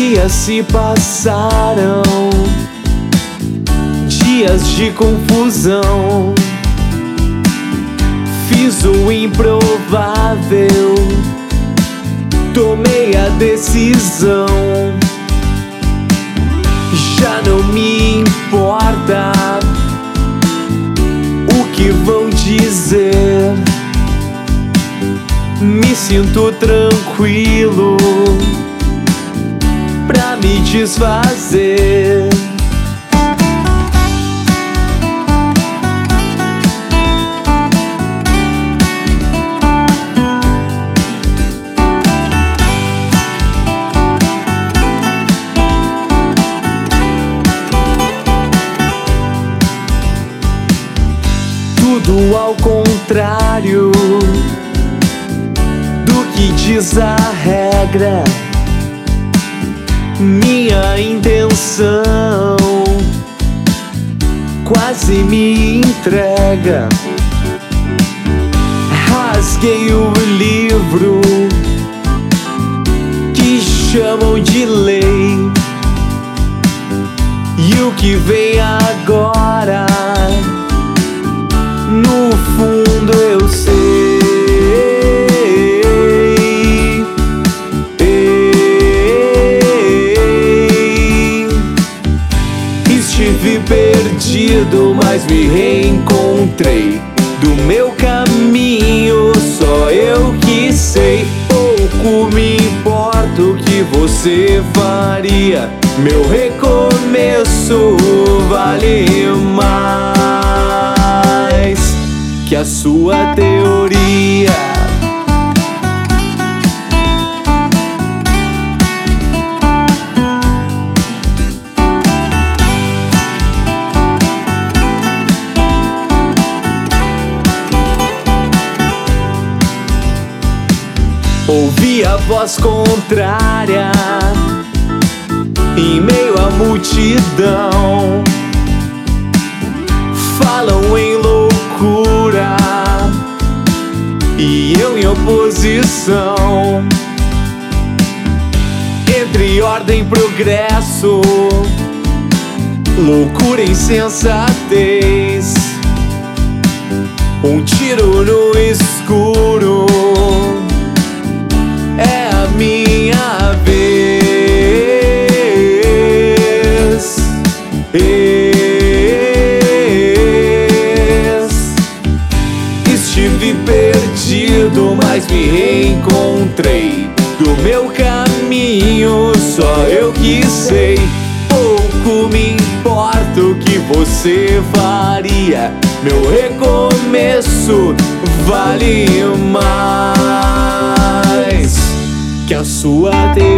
Dias se passaram, dias de confusão. Fiz o improvável, tomei a decisão. Já não me importa o que vão dizer. Me sinto tranquilo pra me desfazer. Tudo ao contrário do que diz a regra. Minha intenção quase me entrega. Rasguei o livro que chamam de lei, e o que vem agora, no fundo eu sei. Estive perdido, mas me reencontrei. Do meu caminho só eu que sei. Pouco me importa o que você faria. Meu recomeço vale mais que a sua teoria. Ouvi a voz contrária em meio à multidão. Falam em loucura e eu em oposição. Entre ordem e progresso, loucura e insensatez. Um tiro no escuro, é a minha vez. Estive perdido, mas me reencontrei. Do meu caminho só eu que sei. Pouco me importa o que você faria. Meu recomeço vale mais que a sua teoria.